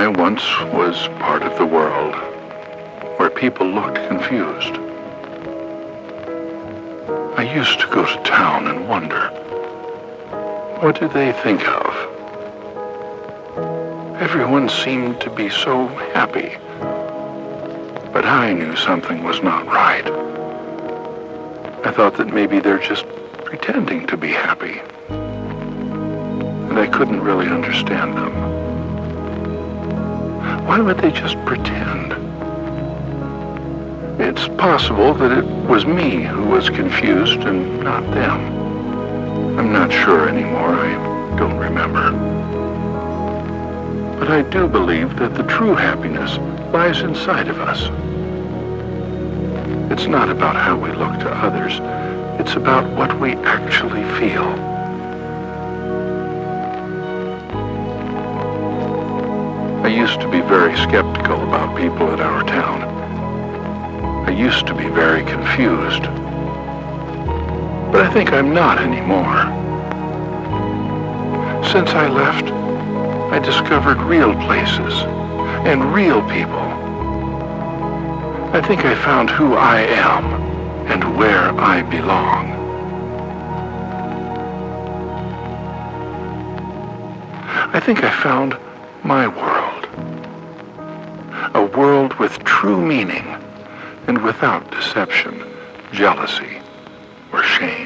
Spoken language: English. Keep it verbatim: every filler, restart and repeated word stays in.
I once was part of the world where people looked confused. I used to go to town and wonder, what do they think of? Everyone seemed to be so happy, but I knew something was not right. I thought that maybe they're just pretending to be happy, and I couldn't really understand them. Why would they just pretend? It's possible that it was me who was confused and not them. I'm not sure anymore. I don't remember. But I do believe that the true happiness lies inside of us. It's not about how we look to others. It's about what we actually feel. I used to be very skeptical about people in our town. I used to be very confused. But I think I'm not anymore. Since I left, I discovered real places and real people. I think I found who I am and where I belong. I think I found my world. A world with true meaning and without deception, jealousy, or shame.